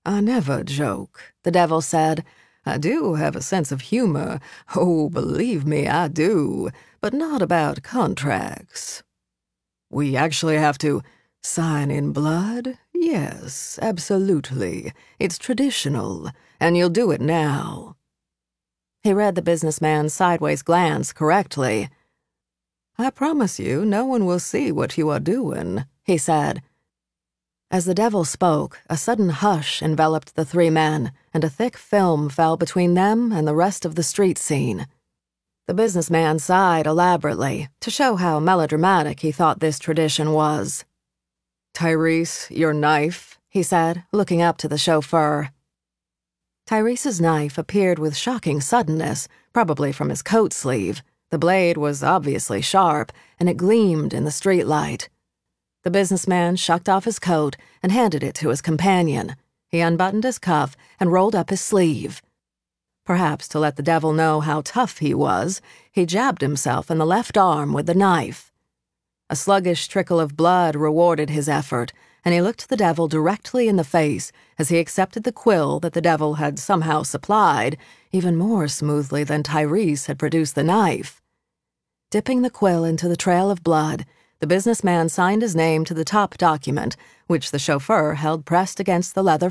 "I never joke," the devil said. "I do have a sense of humor. Oh, believe me, I do. But not about contracts." "We actually have to sign in blood? Yes, absolutely. It's traditional, and you'll do it now." He read the businessman's sideways glance correctly. "I promise you no one will see what you are doing," he said. As the devil spoke, a sudden hush enveloped the three men, and a thick film fell between them and the rest of the street scene. The businessman sighed elaborately to show how melodramatic he thought this tradition was. "Tyrese, your knife," he said, looking up to the chauffeur. Tyrese's knife appeared with shocking suddenness, probably from his coat sleeve. The blade was obviously sharp, and it gleamed in the streetlight. The businessman shucked off his coat and handed it to his companion. He unbuttoned his cuff and rolled up his sleeve. Perhaps to let the devil know how tough he was, he jabbed himself in the left arm with the knife. A sluggish trickle of blood rewarded his effort, and he looked the devil directly in the face as he accepted the quill that the devil had somehow supplied, even more smoothly than Tyrese had produced the knife. Dipping the quill into the trail of blood, the businessman signed his name to the top document, which the chauffeur held pressed against the leather